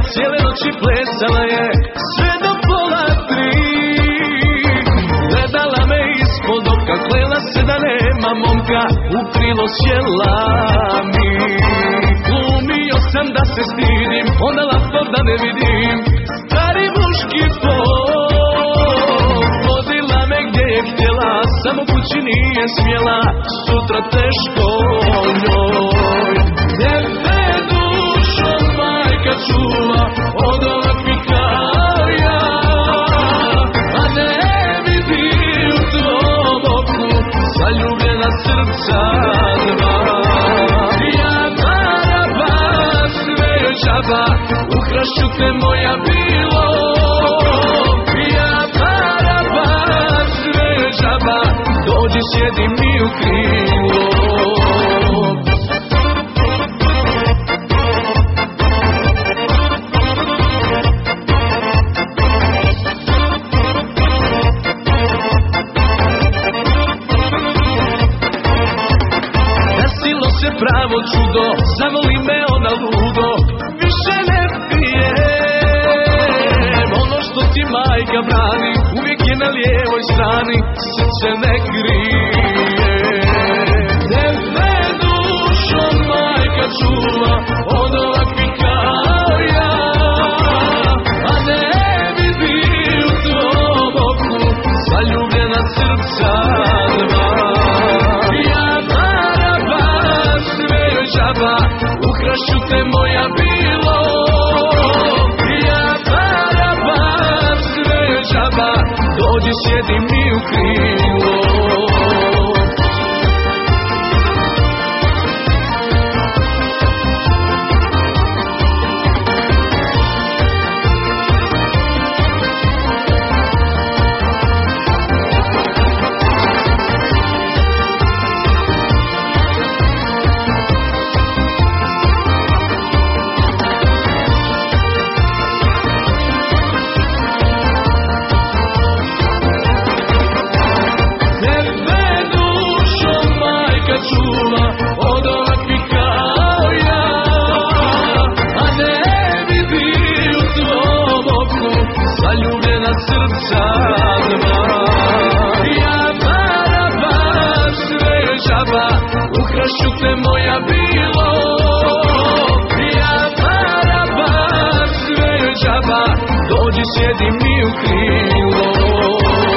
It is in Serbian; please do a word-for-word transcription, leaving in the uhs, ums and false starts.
cijele noći plesala je, sve do pola tri. Gledala me ispod oka, klela se da nema momka, u krilo sjela mi. Glumio sam da se stidim, onda laptop da ne vidim, stari muški pol. Vodila me gdje je htjela, samo kući nije smjela, sutra teško njoj. Tebe dušo majka čuva od ovakvih kao ja, a ne vidi u tvom oku zaljubljena srca dva. Ja Barabas, sve je džaba, ukrašću te moja bilo. Ja Barabas, sve je džaba, dođi sjedi mi u krilo. Pravo čudo, zavoli me ona ludo, više ne pijem. Ono što ti majka brani, uvijek je na lijevoj strani, srce ne krije. Tebe dušo majka čuva od ovakvih kao ja, a ne vidi u tvom oku zaljubljena srca dva. Ukrašću te moja bilo. Ja Barabas, sve je džaba, dođi sjedi mi u krilo. Čuva od ovakvih kao ja, a ne vidi u tvom oku zaljubljena srca dva. Ja Barabas, sve je džaba, ukrašću te moja bilo. Ja Barabas, sve je džaba, dođi sjedi mi u krilo.